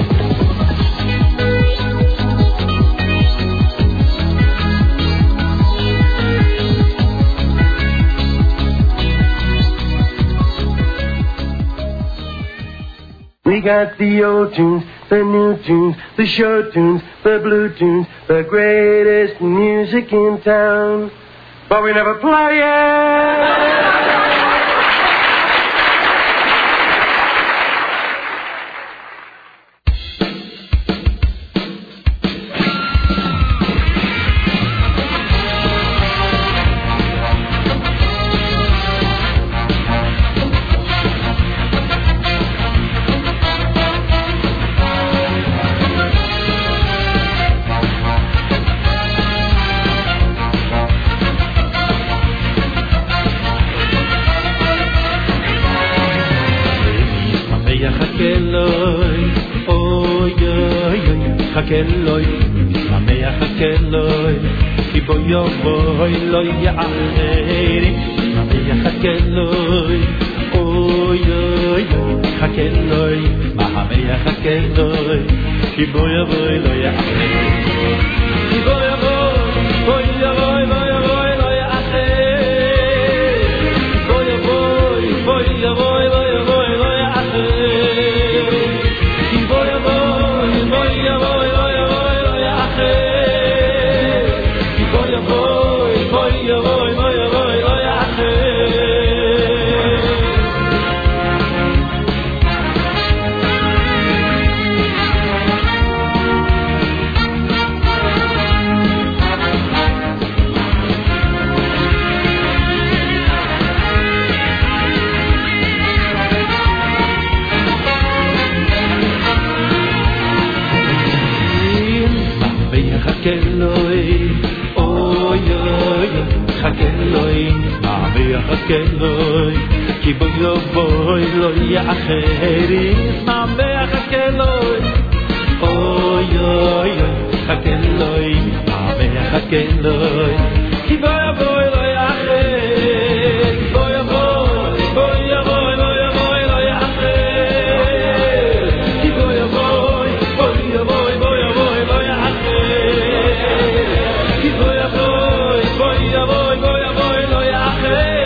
We got the old tunes, the new tunes, the show tunes, the blue tunes, the greatest music in town. But we never play it. Hakeloi, Mamea Hakeloi, Kiboyo Boy, Loya Aheri, Mamea Hakeloi, Oy, Hakeloi, Mahamea Hakeloi, Kiboyo Boy, Loya Aheri, Kiboyo Boy, Loya Aheri, Kiboyo Boy, Loya Aheri, Kiboyo Boy, Hakeloi, Kiboyo Boy, Loya Aheri, Mamea Hakeloi, Oy, Hakeloi, Mamea Hakeloi, Kiboyo Boy, Loya Aheri, Kiboyo Boy, Loya Aheri, Kiboyo Boy, Loya Aheri, Kiboyo Boy, Loya Aheri.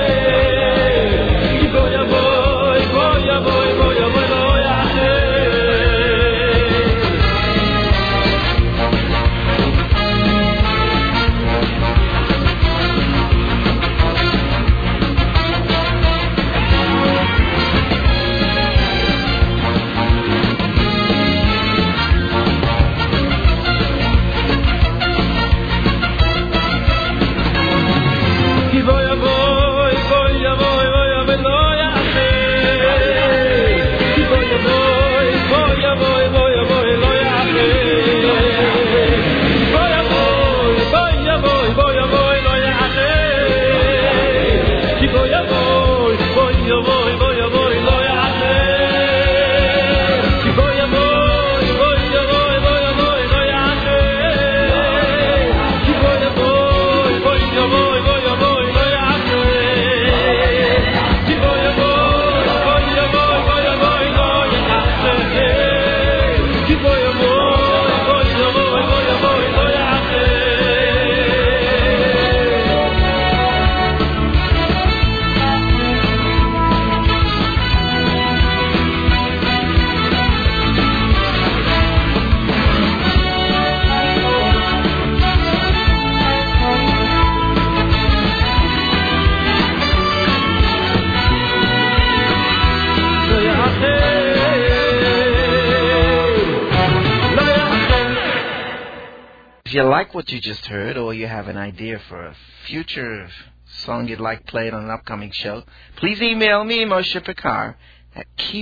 you like what you just heard, or you have an idea for a future song you'd like played on an upcoming show, please email me, Moshe Pekar, at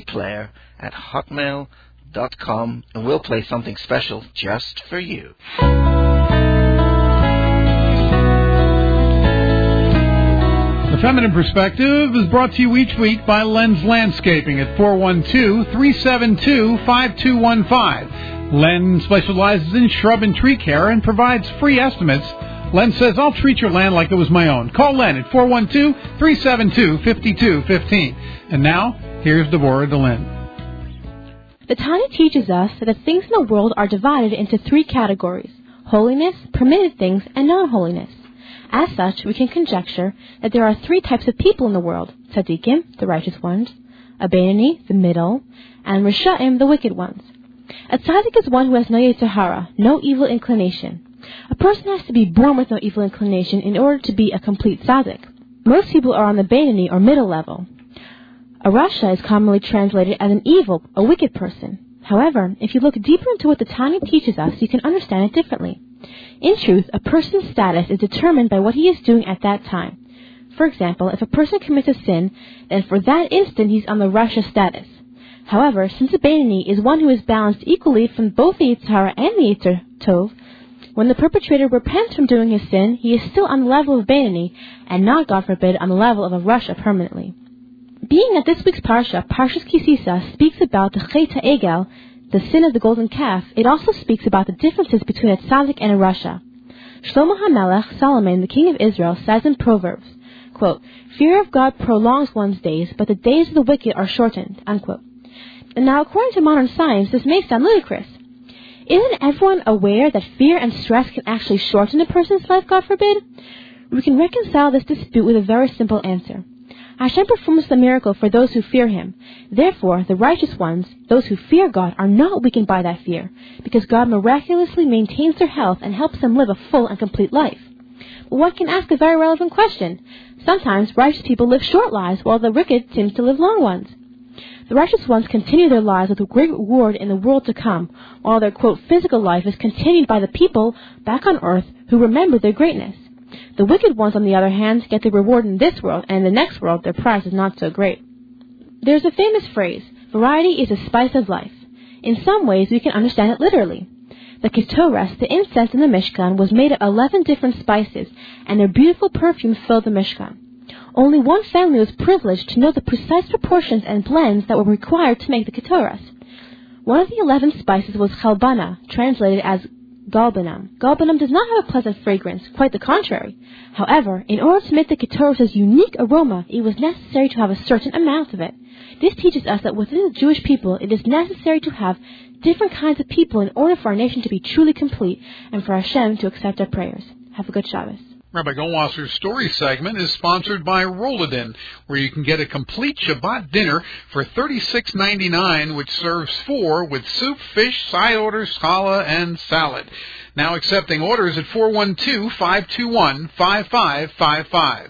keyplayer@hotmail.com, and we'll play something special just for you. The Feminine Perspective is brought to you each week by Len's Landscaping at 412-372-5215. Len specializes in shrub and tree care and provides free estimates. Len says, I'll treat your land like it was my own. Call Len at 412-372-5215. And now, here's Devorah DeLynn. The Tanya teaches us that the things in the world are divided into three categories: holiness, permitted things, and non-holiness. As such, we can conjecture that there are three types of people in the world: tzaddikim, the righteous ones; abeinoni, the middle; and risha'im, the wicked ones. A tzaddik is one who has no yetzer hara, no evil inclination. A person has to be born with no evil inclination in order to be a complete tzaddik. Most people are on the beinoni or middle level. A rasha is commonly translated as an evil, a wicked person. However, if you look deeper into what the Tanya teaches us, you can understand it differently. In truth, a person's status is determined by what he is doing at that time. For example, if a person commits a sin, then for that instant he's on the rasha status. However, since a beinoni is one who is balanced equally from both the yetzer hara and the yetzer tov, when the perpetrator repents from doing his sin, he is still on the level of beinoni, and not, God forbid, on the level of a rasha permanently. Being that this week's parsha, Parshas Kisisa, speaks about the Chet HaEgel, the sin of the golden calf, it also speaks about the differences between a tzaddik and a rasha. Shlomo HaMelech, Solomon, the king of Israel, says in Proverbs, quote, "Fear of God prolongs one's days, but the days of the wicked are shortened," unquote. And now, according to modern science, this may sound ludicrous. Isn't everyone aware that fear and stress can actually shorten a person's life, God forbid? We can reconcile this dispute with a very simple answer. Hashem performs the miracle for those who fear Him. Therefore, the righteous ones, those who fear God, are not weakened by that fear, because God miraculously maintains their health and helps them live a full and complete life. But one can ask a very relevant question. Sometimes righteous people live short lives, while the wicked seem to live long ones. The righteous ones continue their lives with a great reward in the world to come, while their, quote, physical life is continued by the people back on earth who remember their greatness. The wicked ones, on the other hand, get the reward in this world, and in the next world their price is not so great. There's a famous phrase, variety is the spice of life. In some ways we can understand it literally. The Ketores, the incense in the Mishkan, was made of 11 different spices, and their beautiful perfumes filled the Mishkan. Only one family was privileged to know the precise proportions and blends that were required to make the Ketores. One of the 11 spices was chalbana, translated as galbanum. Galbanum does not have a pleasant fragrance, quite the contrary. However, in order to make the Ketores' unique aroma, it was necessary to have a certain amount of it. This teaches us that within the Jewish people, it is necessary to have different kinds of people in order for our nation to be truly complete and for Hashem to accept our prayers. Have a good Shabbos. Rabbi Goldwasser's story segment is sponsored by Roladin, where you can get a complete Shabbat dinner for $36.99, which serves 4 with soup, fish, side orders, challah, and salad. Now accepting orders at 412-521-5555.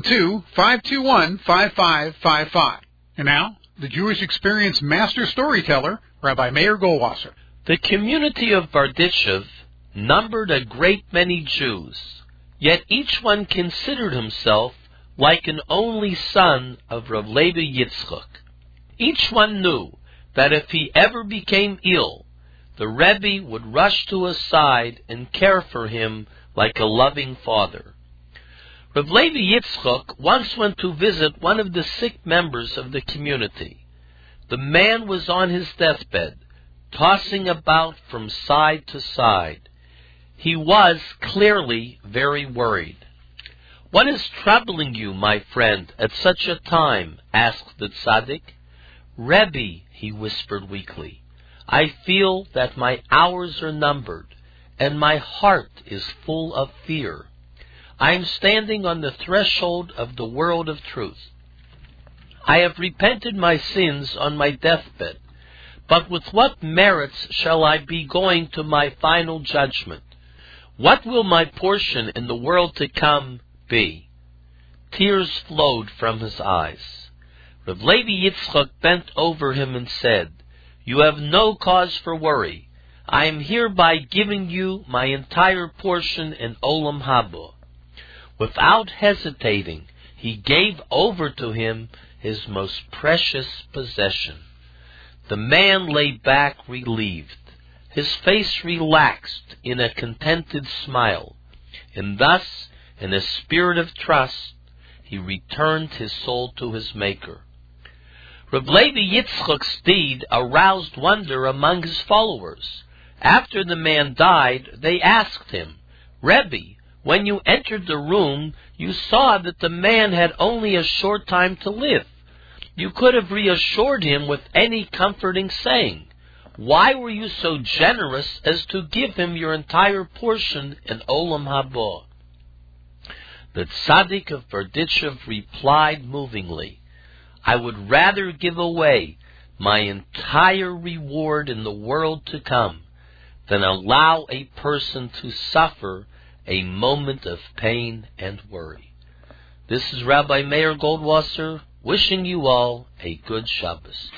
412-521-5555. And now, the Jewish Experience Master Storyteller, Rabbi Meir Goldwasser. The community of Barditchev numbered a great many Jews. Yet each one considered himself like an only son of Rav Levi Yitzchak. Each one knew that if he ever became ill, the Rebbe would rush to his side and care for him like a loving father. Rav Levi Yitzchak once went to visit one of the sick members of the community. The man was on his deathbed, tossing about from side to side. He was clearly very worried. "What is troubling you, my friend, at such a time?" asked the tzaddik. "Rebbe," he whispered weakly, "I feel that my hours are numbered, and my heart is full of fear. I am standing on the threshold of the world of truth. I have repented my sins on my deathbed, but with what merits shall I be going to my final judgment? What will my portion in the world to come be?" Tears flowed from his eyes. Rav Levi Yitzchak bent over him and said, "You have no cause for worry. I am hereby giving you my entire portion in Olam Haba. Without hesitating, he gave over to him his most precious possession. The man lay back relieved. His face relaxed in a contented smile, and thus, in a spirit of trust, he returned his soul to his Maker. Reb Levi Yitzchak's deed aroused wonder among his followers. After the man died, they asked him, "Rebbe, when you entered the room, you saw that the man had only a short time to live. You could have reassured him with any comforting saying. Why were you so generous as to give him your entire portion in Olam Haba?" The tzaddik of Berditchev replied movingly, "I would rather give away my entire reward in the world to come than allow a person to suffer a moment of pain and worry." This is Rabbi Meir Goldwasser wishing you all a good Shabbos.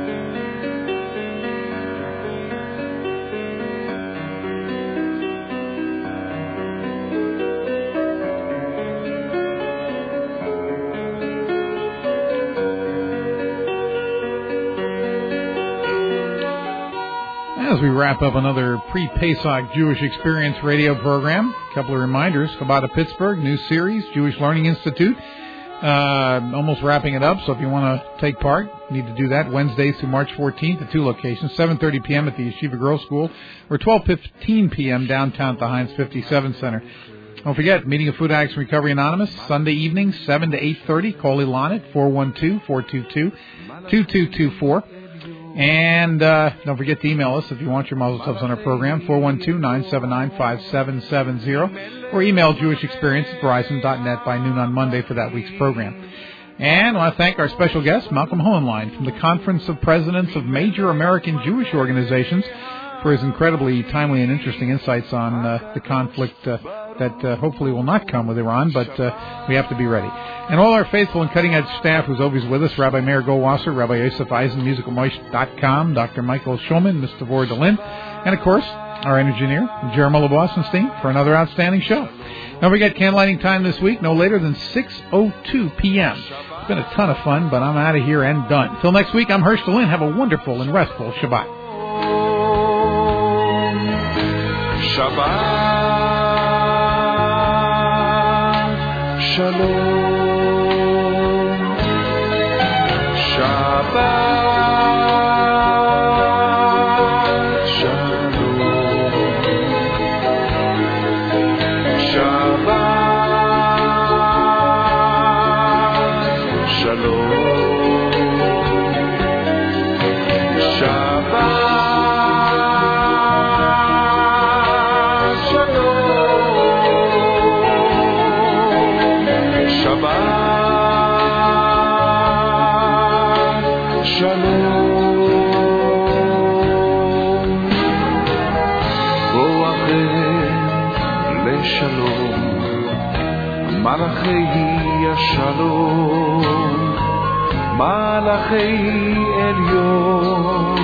As we wrap up another pre-Pesach Jewish Experience radio program, a couple of reminders. Chabad Pittsburgh, new series, Jewish Learning Institute. Almost wrapping it up, so if you want to take part, you need to do that Wednesdays through March 14th at two locations, 7:30 p.m. at the Yeshiva Girls School or 12:15 p.m. downtown at the Heinz 57 Center. Don't forget, Meeting of Food Addicts and Recovery Anonymous, Sunday evening, 7 to 8:30. Call Ilan at 412-422-2224. And don't forget to email us if you want your Mazel Tovs on our program, 412-979-5770, or email jewishexperience@verizon.net by noon on Monday for that week's program. And I want to thank our special guest, Malcolm Hohenlein, from the Conference of Presidents of Major American Jewish Organizations, for his incredibly timely and interesting insights on the conflict that hopefully will not come with Iran, but we have to be ready. And all our faithful and cutting-edge staff who's always with us, Rabbi Meir Goldwasser, Rabbi Yosef Eisen, musicalmoist.com, Dr. Michael Schulman, Mr. Vore Delin, and, of course, our engineer, Jeremiah Bossenstein, for another outstanding show. Don't forget, candlelighting time this week, no later than 6:02 p.m. It's been a ton of fun, but I'm out of here and done. Till next week, I'm Hersh Delin. Have a wonderful and restful Shabbat. Shabbat Shalom, Shabbat Shalom, Shabbat Shalom, Shabbat Shalom, Shalom, Malachei Shalom, Malachei Elyon,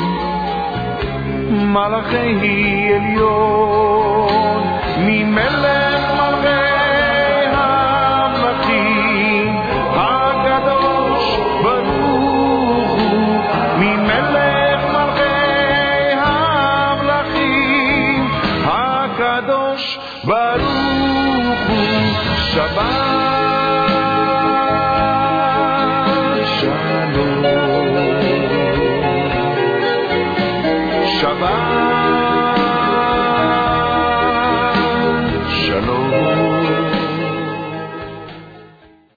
Malachei Elyon, Mi Melech Malchei HaMlachim, HaKadosh Baruch Hu, Mi Melech Malchei HaMlachim, HaKadosh Baruch Hu, Shabbat Shalom, Shabbat